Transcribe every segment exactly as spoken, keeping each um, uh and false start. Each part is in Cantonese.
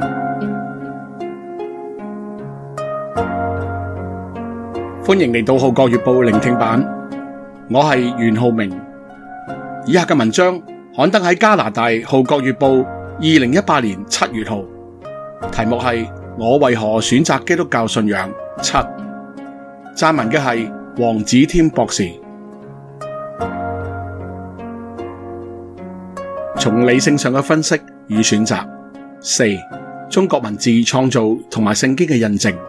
歡迎嚟到《號角月報》聆聽版，我係袁浩明。以下嘅文章刊登喺加拿大《號角月報》二零一八年七月號，題目係我為何選擇基督教信仰七，撰文嘅係黃子添博士。從理性上嘅分析與選擇。四、中國文字創造同埋聖經嘅印證。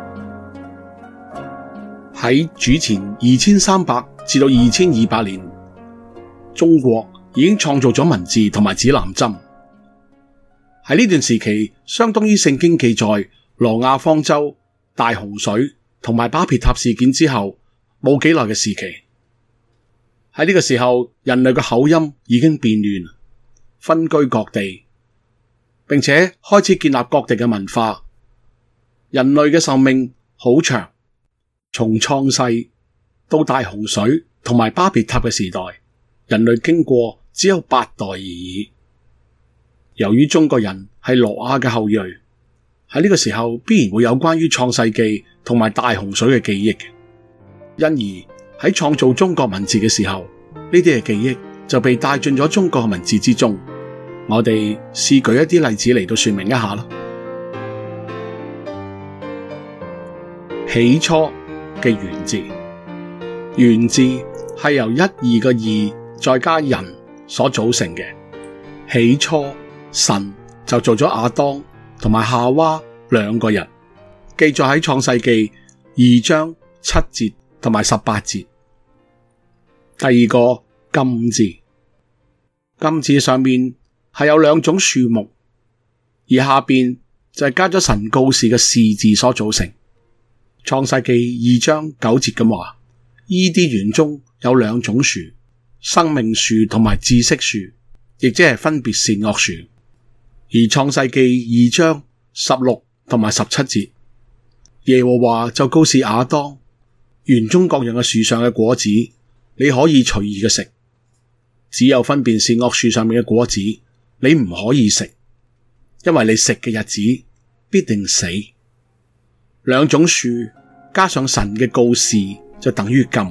喺主前二千三百至到二千二百年，中國已經創造咗文字同埋指南針。喺呢段時期，相當於聖經記載挪亞方舟、大洪水同埋巴別塔事件之後冇幾耐嘅時期。喺呢個時候，人類嘅口音已經變亂，分居各地，並且開始建立各地嘅文化。人類嘅壽命好長，從創世到大洪水同埋巴別塔嘅時代，人類經過只有八代而已。由於中國人係挪亞嘅後裔，喺呢個時候必然會有關於創世記同埋大洪水嘅記憶嘅，因而喺創造中國文字嘅時候，呢啲嘅記憶就被帶進咗中國文字之中。我哋試舉一啲例子嚟到說明一下啦。起初嘅源字，源字係由一二個二再加人所組成嘅。起初神就做咗亞當同埋夏娃兩個人，記載喺創世記二章七節同埋十八節。第二個金字，金字上面係有兩種樹木，而下邊就係加咗神告示嘅示字所組成。創世記二章九節咁話，伊甸園中有兩種樹，生命樹同埋知識樹，亦即係分別善惡樹。而創世記二章十六同埋十七節，耶和華就告示亞當，園中各樣嘅樹上嘅果子你可以隨意嘅食，只有分別善惡樹上面嘅果子你唔可以食，因為你食嘅日子必定死。兩種樹加上神嘅告示就等於禁。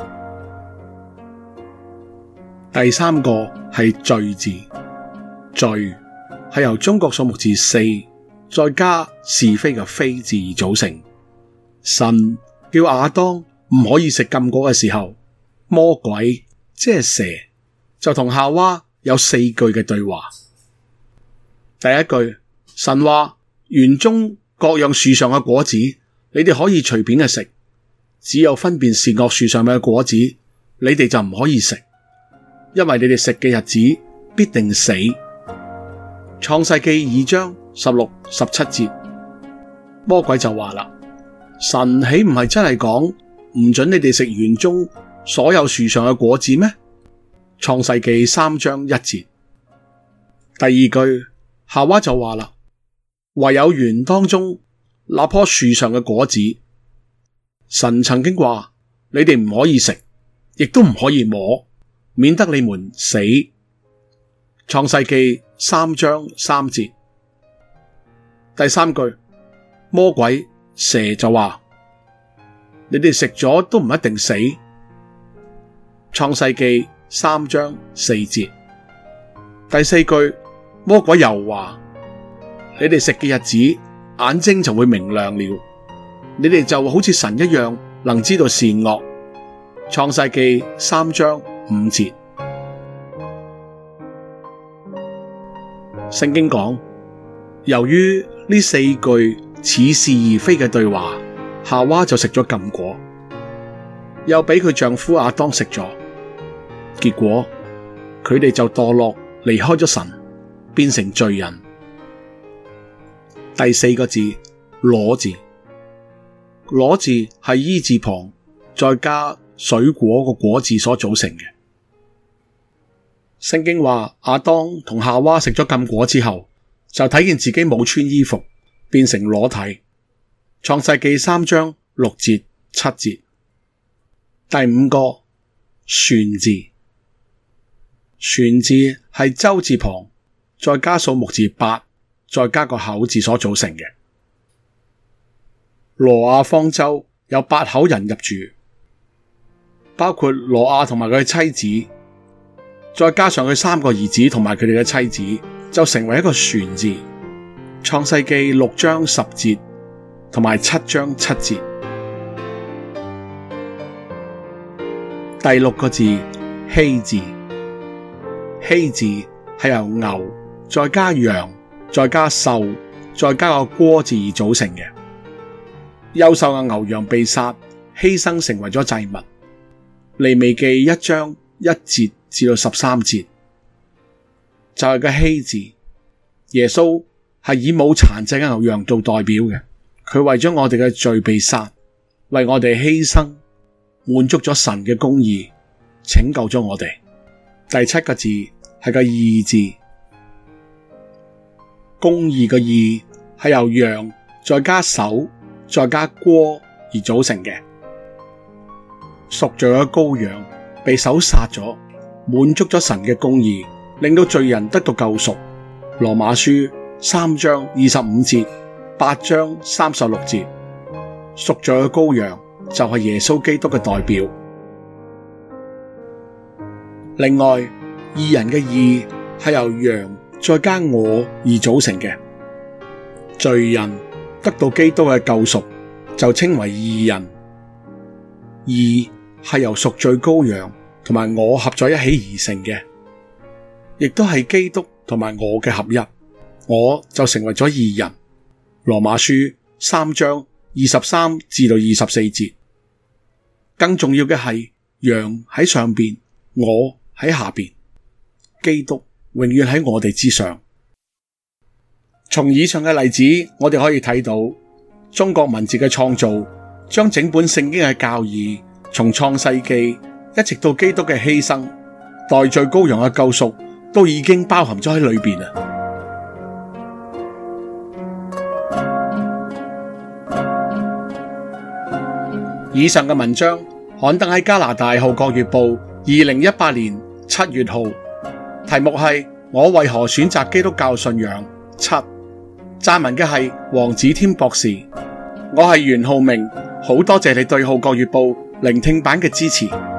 第三個係序字，序係由中國數目字四再加是非嘅非字而組成。神叫亞當唔可以食禁果嘅時候，魔鬼即係蛇就同夏娃有四句嘅對話。第一句，神話園中各樣樹上嘅果子你哋可以隨便嘅食，只有分別善惡樹上面嘅果子你哋就唔可以食，因為你哋食嘅日子必定死。創世記二章十六、十七節，魔鬼就話啦，神豈唔係真係講唔准你哋食園中所有樹上嘅果子咩？創世記三章一節。第二句，夏娃就話啦，唯有園當中那棵樹上嘅果子，神曾經話你哋唔可以食，亦都唔可以摸，免得你們死。創世記三章三節。第三句，魔鬼蛇就話你哋食咗都唔一定死。創世記三章四節。第四句，魔鬼又話你哋食嘅日子眼睛就會明亮了，你哋就好似神一樣能知道善惡。創世記三章五節。聖經講，由於呢四句似是而非嘅對話，夏娃就食咗禁果，又俾佢丈夫亞當食咗，結果佢哋就墮落，離開咗神，變成罪人。第四個字，裸字，裸字係衣字旁再加水果個果字所組成嘅。聖經話亞當同夏娃食咗禁果之後，就睇見自己冇穿衣服，變成裸體。創世記三章六節七節。第五個，篆字，篆字係舟字旁再加數目字八再加個口字所組成嘅。挪亞方舟有八口人入住，包括挪亞同埋佢嘅妻子，再加上佢三個兒子同埋佢哋嘅妻子，就成為一個船字。創世記六章十節同埋七章七節。第六個字希字，希字係由牛再加羊再加獸再加個鍋字而組成嘅。優秀嘅牛羊被殺，犧牲成為咗祭物。利未記一章一節至到十三節就係個希字。耶穌係以冇殘疾嘅牛羊做代表嘅，佢為咗我哋嘅罪被殺，為我哋犧牲，滿足咗神嘅公義，拯救咗我哋。第七個字係個義字，公義嘅義係由羊再加手再加鍋而組成嘅。贖罪嘅羔羊被手殺咗，滿足咗神嘅公義，令到罪人得到救贖。羅馬書三章二十五節，八章三十六節，贖罪嘅羔羊就係耶穌基督嘅代表。另外，義人嘅義係由羊再加我而組成嘅。罪人得到基督嘅救贖，就稱為義人。義係由贖罪羔羊同埋我合在一起而成嘅，亦都係基督同埋我嘅合一，我就成為咗義人。羅馬書三章二十三至到二十四節。更重要嘅係，羊喺上邊，我喺下邊，基督永遠喺我哋之上。從以上嘅例子，我哋可以睇到中國文字嘅創造，將整本聖經嘅教義，從創世記一直到基督嘅犧牲、代罪羔羊嘅救贖，都已經包含咗喺裏邊啊！以上嘅文章刊登喺加拿大《號角月報》二零一八年七月號，題目係我為何選擇基督教信仰七。撰文嘅係黃子添博士，我係袁浩明，好多謝你對《號角月報》聆聽版嘅支持。